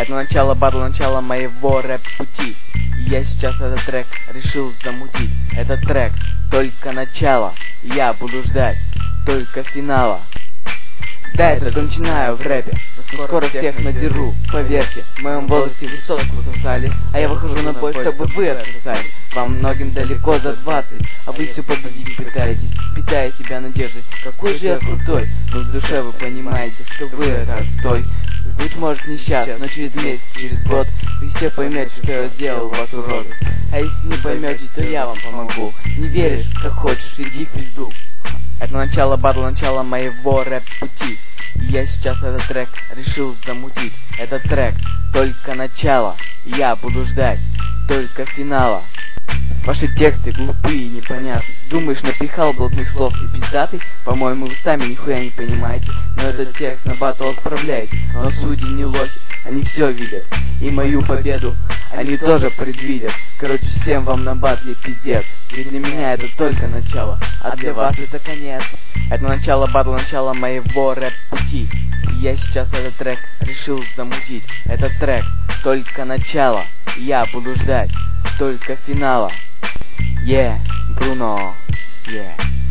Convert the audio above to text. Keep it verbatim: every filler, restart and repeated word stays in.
Это начало батла, начало моего рэп-пути. И я сейчас этот трек решил замутить. Этот трек только начало, я буду ждать только финала. Да, я только начинаю в рэпе, но скоро всех надеру. Поверьте, в моем возрасте высотку сосали, а я выхожу на бой, чтобы вы отсосали. Вам многим далеко за двадцать, а вы все победить пытаетесь, питая себя надеждой. Какой же я крутой, но в душе вы понимаете, что вы это отстой. Быть может не сейчас, но через месяц, через год вы все поймете, что я сделал вас уродом. А если не поймете, то я вам помогу. Не веришь, как хочешь, иди в пизду. Это начало батла, начало моего рэп-пути. И я сейчас этот трек решил замутить. Этот трек только начало, я буду ждать только финала. Ваши тексты глупые и непонятные. Думаешь, напихал блатных слов и пиздатый? По-моему, вы сами нихуя не понимаете. Но этот текст на батл отправляете. Но судьи не лохи, они все видят. И мою победу они тоже предвидят. Короче, всем вам на батле пиздец. Ведь для меня это только начало, а для вас это конец. Это начало батла, начало моего рэп-пути. И я сейчас этот трек решил замутить. Этот трек только начало, я буду ждать только финала. Yeah, Bruno, yeah.